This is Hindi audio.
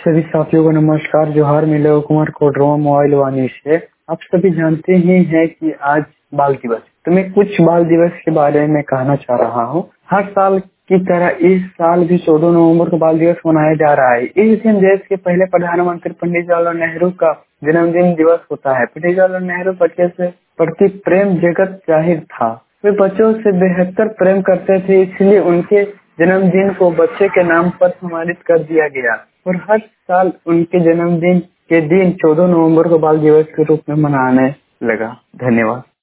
सभी साथियों को नमस्कार। जोहार, मैं लव कुमार कोडरमा मोबाइल वाणी से। आप सभी जानते ही हैं कि आज बाल दिवस, तो मैं कुछ बाल दिवस के बारे में कहना चाह रहा हूँ। हर साल की तरह इस साल भी 14 नवंबर को बाल दिवस मनाया जा रहा है। इस दिन देश के पहले प्रधानमंत्री पंडित जवाहरलाल नेहरू का जन्मदिन दिवस होता है। पंडित जवाहरलाल नेहरू बच्चे से प्रति प्रेम जगत जाहिर था। वे बच्चों से बेहतर प्रेम करते थे, इसलिए उनके जन्मदिन को बच्चे के नाम पर सम्मानित कर दिया गया और हर साल उनके जन्मदिन के दिन 14 नवंबर को बाल दिवस के रूप में मनाने लगा। धन्यवाद।